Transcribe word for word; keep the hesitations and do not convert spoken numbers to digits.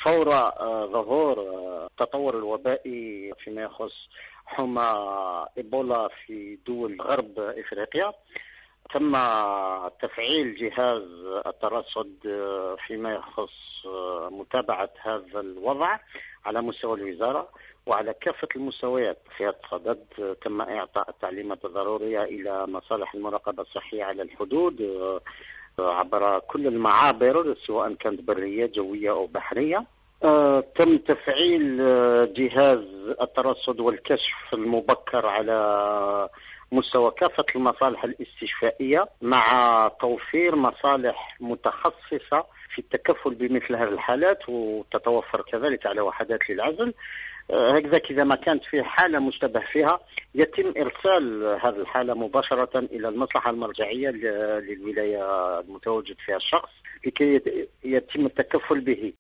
فور ظهور التطور الوبائي فيما يخص حمى إيبولا في دول غرب إفريقيا، تم تفعيل جهاز الترصد فيما يخص متابعة هذا الوضع على مستوى الوزارة وعلى كافة المستويات. في هذا الصدد تم إعطاء التعليمات الضرورية إلى مصالح المراقبة الصحية على الحدود عبر كل المعابر سواء كانت برية جوية أو بحرية. تم تفعيل جهاز الترصد والكشف المبكر على مستوى كافة المصالح الاستشفائية مع توفير مصالح متخصصة في التكفل بمثل هذه الحالات، وتتوفر كذلك على وحدات للعزل. هكذا إذا ما كانت في حالة مشتبه فيها يتم إرسال هذه الحالة مباشرة إلى المصلحة المرجعية للولاية المتواجد فيها الشخص لكي يتم التكفل به.